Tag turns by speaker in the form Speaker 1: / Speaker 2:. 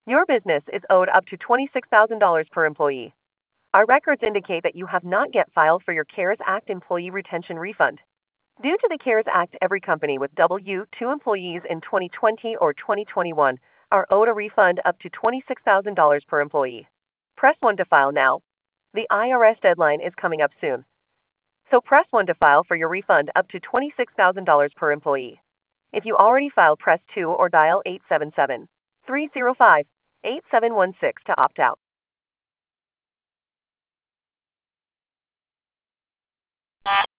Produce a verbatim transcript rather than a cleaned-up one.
Speaker 1: Your business is owed up to twenty-six thousand dollars per employee. Our records indicate that you have not yet filed for your CARES Act employee retention refund. Due to the CARES Act, every company with W two employees in twenty twenty or twenty twenty-one are owed a refund up to twenty-six thousand dollars per employee. Press one to file now. The I R S deadline is coming up soon. So press one to file for your refund up to twenty-six thousand dollars per employee. If you already filed, press two or dial eight seven seven, three zero five, eight seven one six to opt out.